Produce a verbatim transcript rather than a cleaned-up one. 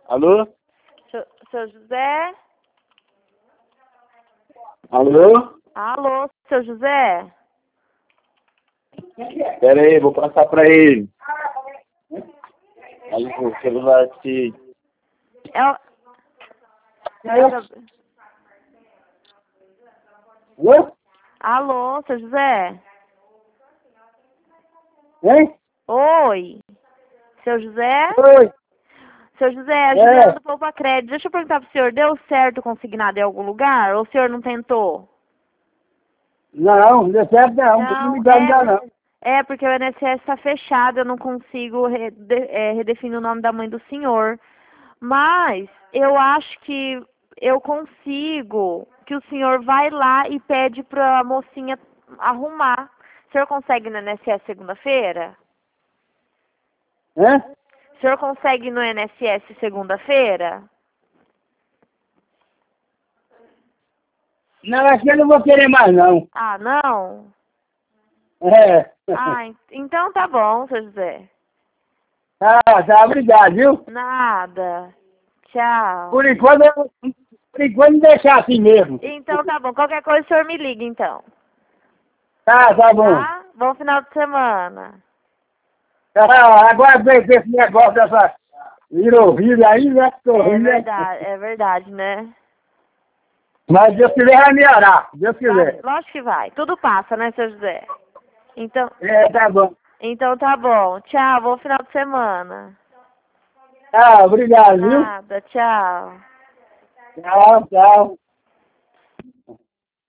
Alô? Seu, seu José? Alô? Alô, seu José? Pera aí, vou passar pra ele. Ali o celular aqui. É o... É o... Oi? Alô, seu José? Hein? Oi. Seu José? Oi. Seu José, a É. Juliana do Poupa Crédito. Deixa eu perguntar pro senhor, deu certo o consignado em algum lugar? Ou o senhor não tentou? Não, não deu certo não. Não Não, me dá ainda é, não. é porque o I N S S está fechado, eu não consigo rede, é, redefinir o nome da mãe do senhor. Mas eu acho que eu consigo, que o senhor vai lá e pede para a mocinha arrumar. O senhor consegue no I N S S segunda-feira? Hã? O senhor consegue no I N S S segunda-feira? Não, acho que eu não vou querer mais não. Ah, não? É. Ah, en- então tá bom, seu José. Ah, tá, obrigado, viu? Nada. Tchau. Por enquanto, eu- por enquanto deixar assim mesmo. Então tá bom. Qualquer coisa o senhor me liga, então. Tá, tá bom. Tá? Bom final de semana. Ah, agora vem com esse negócio dessa virovida aí, né? Tô É rindo, né? verdade, é verdade, né? Mas Deus quiser vai melhorar, Deus Vai, quiser. lógico que vai. Tudo passa, né, seu José? Então, É, tá bom. então tá bom. Tchau, bom final de semana. Tá, obrigado, viu? Nada, tchau. Tchau, tchau.